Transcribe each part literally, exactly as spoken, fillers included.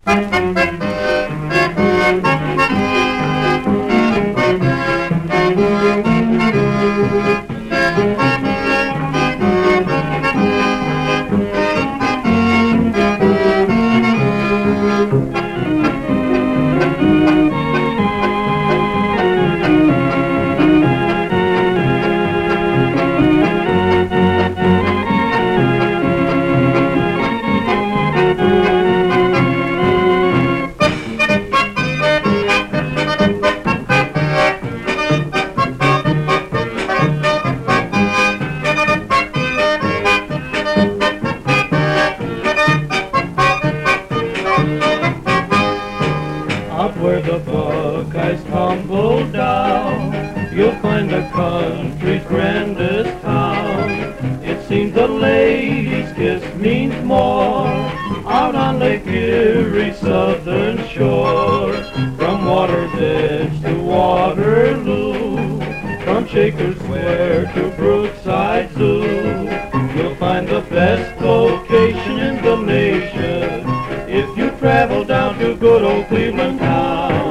Up where the Buckeyes tumble down, you'll find the country's grandest town. It seems the lady's kiss means more out on Lake Erie's southern shore. From Water's Edge to Waterloo, from Shaker's Square to Brookside Zoo, you'll find the best location in the nation if you travel down to good old Cleveland town.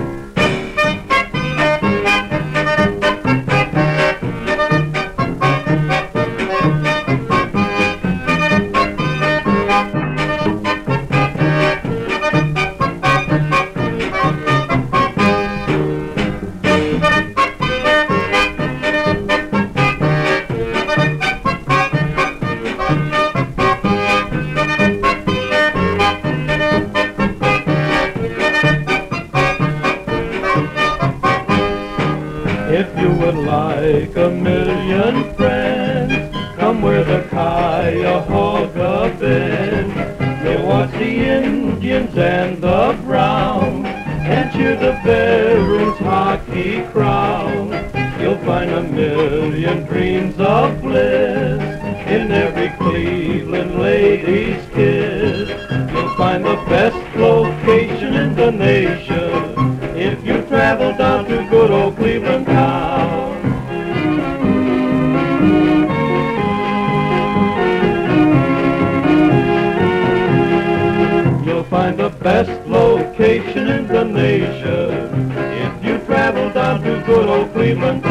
If you would like a million friends, come where the Cuyahoga bend. You'll watch the Indians and the Browns and cheer the Barons hockey crown. You'll find a million dreams of bliss in every Cleveland lady's kiss. You'll find the best location in the nation if you travel down to good old Cleveland town. You'll find the best location in the nation if you travel down to good old Cleveland town.